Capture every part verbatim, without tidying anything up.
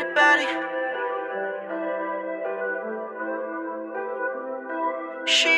Betty. She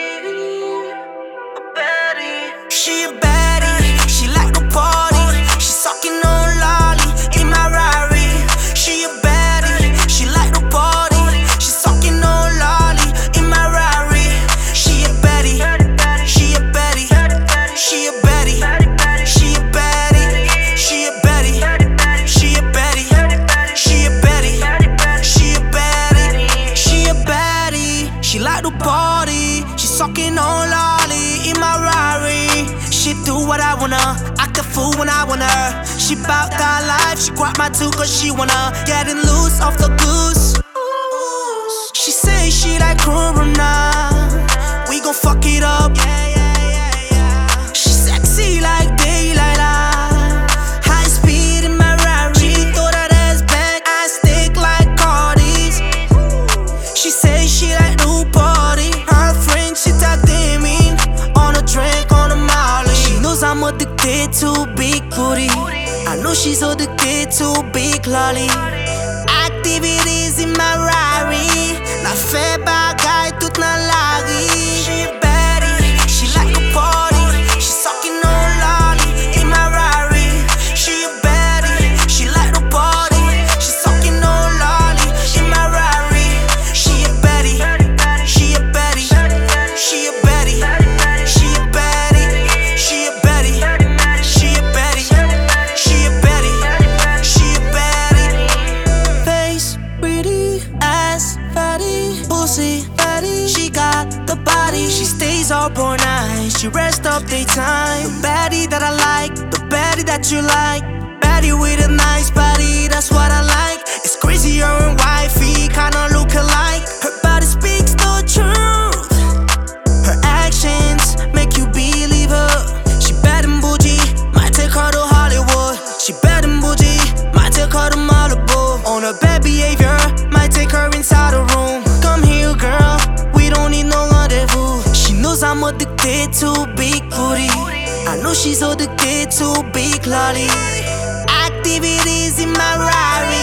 a baddie. She a baddie, she like to party. She sucking on lolly in my Rari. She a baddie, she like to party. She sucking on lolly in my Rari. She a baddie, she a baddie, she a baddie, she a baddie, she a baddie, she a baddie, she a baddie, she a baddie, she a baddie. She like to party. She sucking on lolly in my Rari. She do what I wanna, act a fool when I want her. She bout that life, she grab my too cause she wanna getting loose off the goose. She say she like Corona, we gon' fuck it up. She sexy like daylight, high speed in my Rari. She throw that ass back, I stick like Cardi's. She say she like new party. Her friend she tagged him in on a drink on a Molly. She knows I'm addicted to big booty. I know she's addicted to big lolly. Activities in my Rari. Na fais bagay tout nan lari. She a baddie, she like to party. She sucking on lolly in my Rari. She a baddie, she like to party. She sucking on lolly in my Rari. She a baddie, she a baddie, she a baddie, she a baddie, she a baddie, she a baddie, she a baddie, she a baddie. Face pretty, ass fatty, pussy fatty. She got the body, she stays up all night. She rest up daytime. The baddie that I like, the baddie that you like. Baddie with a nice body, that's what I like. It's crazy, her and wifey kinda look alike. Her body speaks the truth. Her actions make you believe her. She bad and bougie, might take her to Hollywood. She bad and bougie, might take her to Malibu. On her bad behavior, might take her inside a room. Come here, girl, we don't need no rendezvous. She knows I'm addicted to big booty. I know she's addicted to big lolly. Activities in my Rari.